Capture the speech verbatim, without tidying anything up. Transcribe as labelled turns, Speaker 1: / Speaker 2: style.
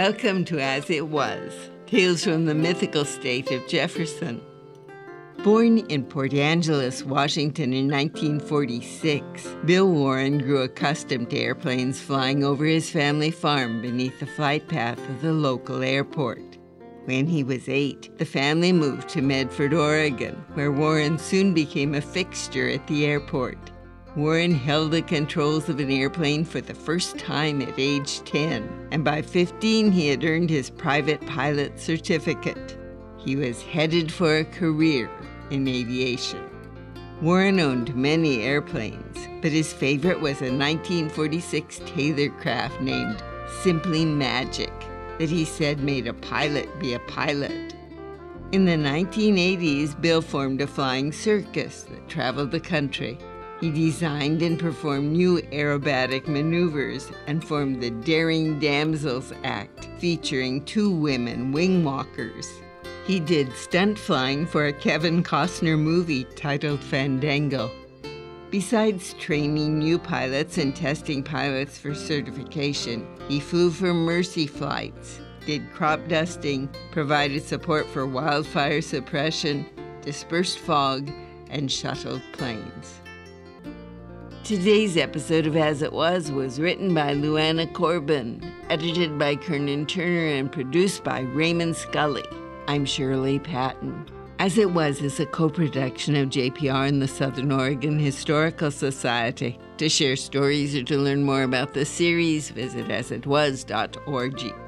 Speaker 1: Welcome to As It Was, Tales from the Mythical State of Jefferson. Born in Port Angeles, Washington in nineteen forty-six, Bill Warren grew accustomed to airplanes flying over his family farm beneath the flight path of the local airport. When he was eight, the family moved to Medford, Oregon, where Warren soon became a fixture at the airport. Warren held the controls of an airplane for the first time at age ten, and by fifteen he had earned his private pilot certificate. He was headed for a career in aviation. Warren owned many airplanes, but his favorite was a nineteen forty-six Taylor craft named Simply Magic that he said made a pilot be a pilot. In the nineteen eighties, Bill formed a flying circus that traveled the country. He designed and performed new aerobatic maneuvers and formed the Daring Damsels Act, featuring two women wing walkers. He did stunt flying for a Kevin Costner movie titled Fandango. Besides training new pilots and testing pilots for certification, he flew for Mercy flights, did crop dusting, provided support for wildfire suppression, dispersed fog, and shuttled planes. Today's episode of As It Was was written by Luana Corbin, edited by Kernan Turner, and produced by Raymond Scully. I'm Shirley Patton. As It Was is a co-production of J P R and the Southern Oregon Historical Society. To share stories or to learn more about the series, visit as it was dot org.